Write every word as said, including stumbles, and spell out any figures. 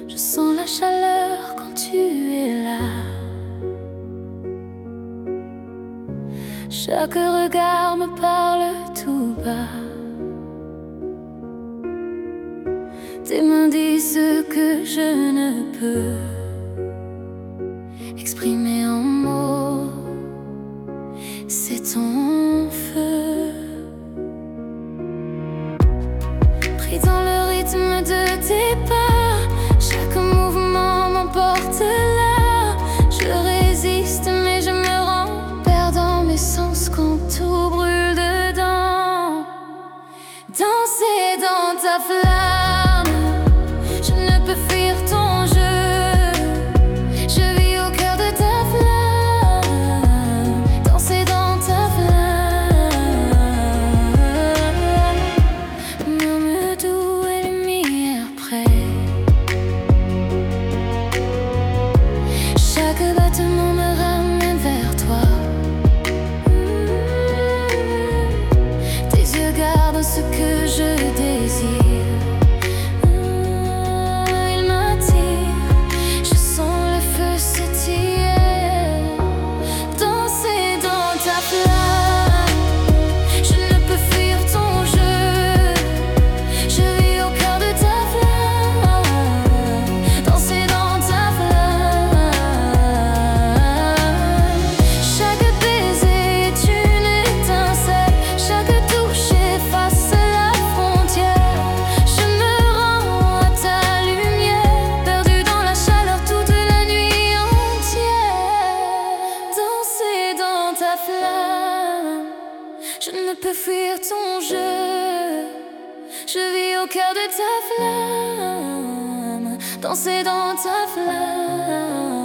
Je sens la chaleur quand tu es là. Chaque regard me parle tout bas. Tes mains disent ce que je ne peux exprimer en mots. C'est ton feu. Pris dans le rythme de tes pas, chaque mouvement m'emporte là. Je résiste mais je me rends, perdant mes sens quand tout brûle dedans. Danser dans ta flamme, je ne peux fuir ton jeu. Je vis au cœur de ta flamme. Danser dans ta flamme. Murmure doux et lumière près. Chaque battement me ramène vers toi. Tes yeux gardent ce que je désire. Je ne peux fuir ton jeu. Je vis au cœur de ta flamme. Danser dans ta flamme.